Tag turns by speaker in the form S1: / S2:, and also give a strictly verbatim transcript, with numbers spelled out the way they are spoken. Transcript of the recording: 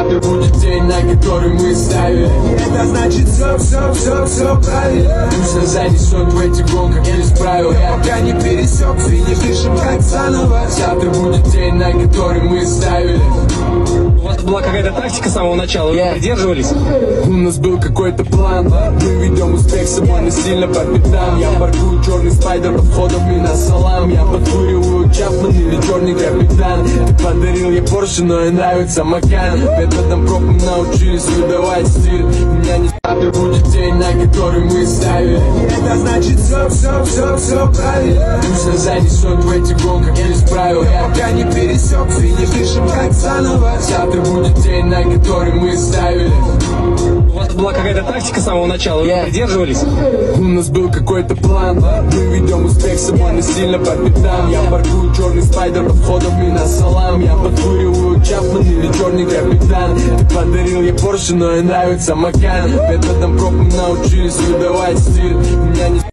S1: завтра будет день, на который мы ставили.
S2: Это значит все, все, все, все правильно.
S1: Пусть нас занесет в эти гонках без правил. Я
S2: пока не пересек финиш, дышим как заново.
S1: Завтра будет день, на который мы ставили.
S3: У вас была какая-то тактика с самого начала, вы yeah. придерживались?
S1: У нас был какой-то план. Мы ведем успех с собой, но сильно по пятам. Я паркую черный спайдер под входом и на салам. Я подкуриваю Чапман или черный капитан. Ты подарил я Порше, но и нравится Макан. Методом проб мы научились выдавать стиль. У меня не завтра будет день, на который мы ставили.
S2: Это значит все, все, все, все правильно.
S1: Пусть нас занесет в эти гонках без правил. Я
S2: пока не пересек финиш, дышим как заново.
S1: Завтра будет день, на который мы ставили.
S3: У вас была какая-то тактика с самого начала,
S1: yeah.
S3: вы придерживались?
S1: У нас был какой-то план. Мы ведем успех с собой, но сильно по пятам. Я паркую черный спайдер под входом и на салам. Я подкуриваю Чапман или черный капитан. Ты подарил я Порше, но и нравится Макан. Методом проб мы научились выдавать стиль. У меня не